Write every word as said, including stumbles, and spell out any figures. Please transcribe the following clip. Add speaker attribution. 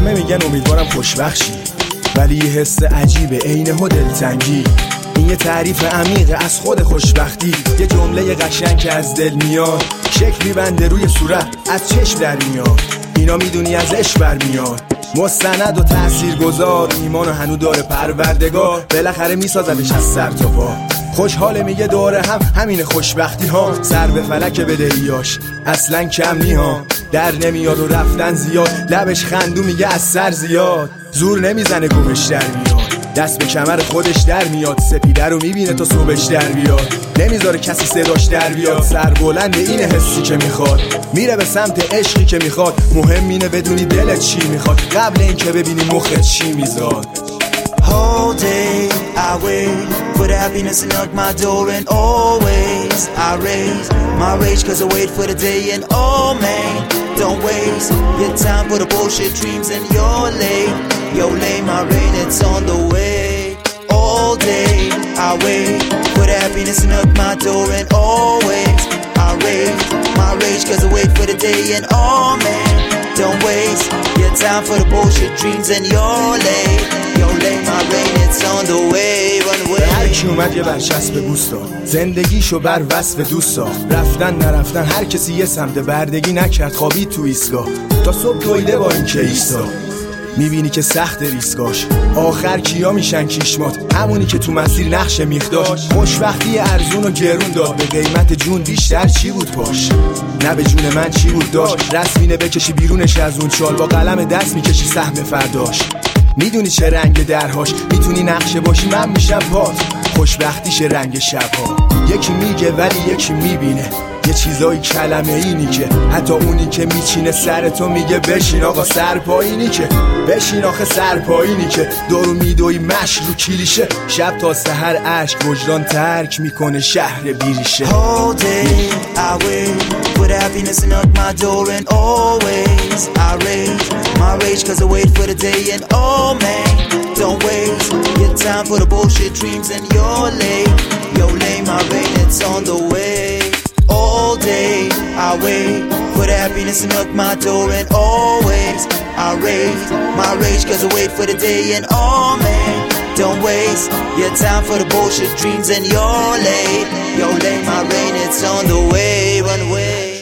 Speaker 1: همه میگن امیدوارم خوشبخت شی، ولی یه حس عجیبه عینه و دلتنگی. این یه تعریف عمیقه از خود خوشبختی، یه جمله قشنگ که از دل میاد، شکل میبنده روی صورت از چشم در میاد. اینا میدونی از عشق برمیاد، مستند و تأثیر گذار، ایمان و هنو داره پروردگار، بالاخره میسازدش از سر تا پا. خوشحاله میگه داره هم همین خوشبختی ها، سر به فلک بدهیاش اصلا کم نیها. در نمیاد و رفتن زیاد، لبش خندو میگه از سر زیاد، زور نمیزنه گمش در میاد، دست به کمر خودش در میاد، سپیده رو میبینه تا صبحش در بیاد، نمیذاره کسی صداش در بیاد، سر بلند اینه حسی که میخواد، میره به سمت عشقی که میخواد. مهم اینه بدونی دلت چی میخواد قبل این که ببینی مخت چی میزاد.
Speaker 2: All day I wait for the happiness to knock my door, and always I raise my rage cause I wait for the day. And oh man, don't waste your time for the bullshit dreams, and you're late, yo late my rain, it's on the way. All day I wait for the happiness to knock my door, and always I raise my rage cause I wait for the day. And oh man, don't waste your time for the bullshit dreams, and you're late, yo late my rain, it's on the way. Run away.
Speaker 1: هر کی اومد یه برچسب بوست داد، زندگیشو بر وصف دوست ساخت، رفتن نرفتن هر کسی یه سمت، بردگی نکرد خوابید تو ایستگاه، تا صبح دویده با این که ایستا. میبینی که سخت ریسکاش، آخر کیا میشن کیشمات، همونی که تو مسیر نقش میخ داشت. خوشبختی ارزون و گرون داد، به قیمت جون بیشتر چی بود پاش، نه به جون من چی بود داشت. رسمینه بکشی بیرونش از اون چال، با قلم دست میکشی سهم فرداش. میدونی چه رنگ درهاش، میتونی نقشه باشی من میشم پات، خوشبختیش رنگ شبها. یکی میگه ولی یکی میبینه، یه چیزایی کلمه اینی که حتی اونی که میچینه سر تو میگه بشین آقا سر پایینی که بشین آخه سر پایینی که دورو میدوی مشک رو کلیشه، شب تا سحر عشق وجدان ترک میکنه شهر بیریشه.
Speaker 2: All day I wait for the happiness to knock my door, and always I raise my rage cause I wait for the day. And oh man, don't waste your time for the bullshit dreams, and you're late, yo late my rain, it's on the way. All day I wait for the happiness to knock my door, and always I raise my rage cause I wait for the day. And oh man, don't waste your time for the bullshit dreams, and you're late, yo late my rain, it's on the way. Run away.